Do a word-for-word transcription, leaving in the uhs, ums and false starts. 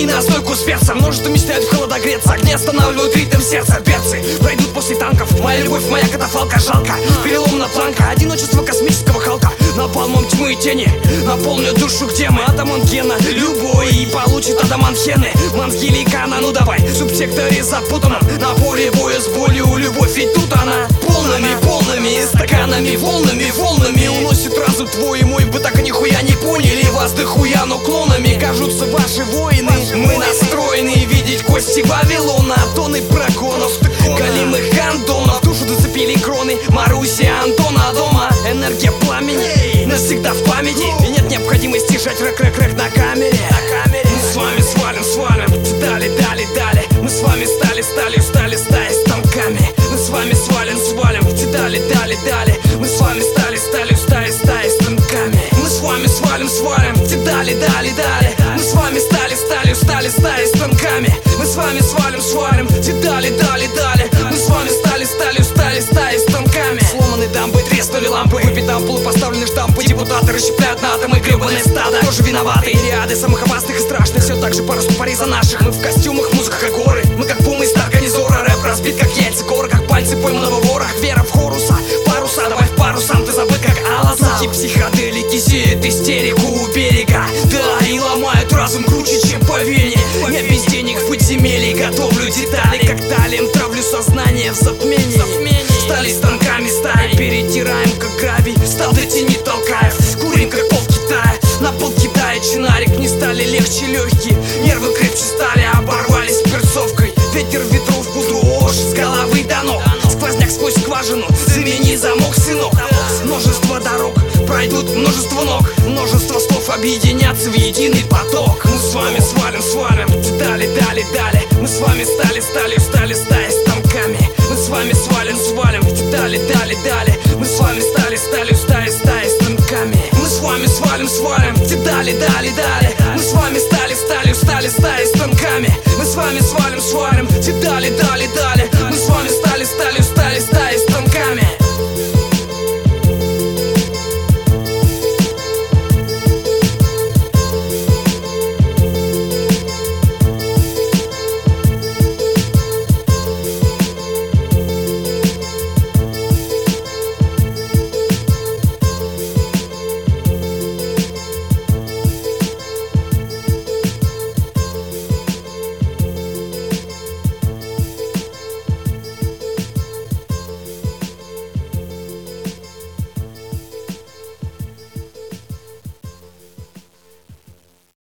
на стойку с перцем. Множество мечтают в холода греться, огни останавливают ритм сердца. Перцы пройдут после танков, моя любовь, моя катафалка. Жалко, переломна планка, одиночество космического Халка. Напалмом тьмы и тени наполнят душу, где мы. Атаман Гена, любой, и получит Адаман Хены. Мангеликана, ну давай, в субсекторе запутанном, на поле боя с болью любовь, ведь тут она полными, полными стаканами, волнами, волнами уносит разум твой и мой. Вы так нихуя не поняли, вас дохуя, но клонами кажутся ваши воины. Мы настроены видеть кости Вавилона, тонны драконов, галимых гандонов. Душу зацепили кроны Маруси, Антона дома. Энергия пламени навсегда в памяти, и нет необходимости жать рэк-рэк-рэк на камере. Мы с вами свалим, свалим, дали, дали, дали. Мы с вами стали, стали, стали, стали станками. Мы с вами свалим, свалим, дали, дали, дали. Мы с вами стали, стали, стали, стали станками. Мы с вами свалим, свалим, дали, дали, дали. Мы с вами стали, стали, стали, стали станками. Мы с вами свалим, свалим, дали, дали, дали. Мы с вами стали, стали, стали, стали станками. Сломаны дамбы, треснули лампы, выпит ампулы, поставлены штампы. Депутаты расщепляют на атомы гребаные стада. Тоже виноваты ряды самых опасных и страшных. Все так же по распари за наших. Мы в костюмах, музыках и горы. Мы как пумы из организора. Рэп разбит как яйца гор, как пальцы пойманного вора. Вера в хоруса, паруса, давай в пару, сам ты забыт как алаза. Суки психоделики сеют истерику у берега. Да, и ломают разум круче, чем по вене. Я без денег в подземелье готовлю детали, как талием травлю сознание в затмении. Стали станками, стали перетираем как гравий. Стал дойти не толкая, курим как пол Китая. На пол Китая чинарик не стали легче легкие. Нервы крепче стали, оборвались перцовкой. Ветер ветров дрожь с головы до ног. Сквозняк сквозь скважину, замени замок, сынок. Множество дорог пройдут, множество ног. Множество слов объединятся в единый поток. Мы с вами свалим, свалим, дали, дали, дали. Мы с вами стали, стали,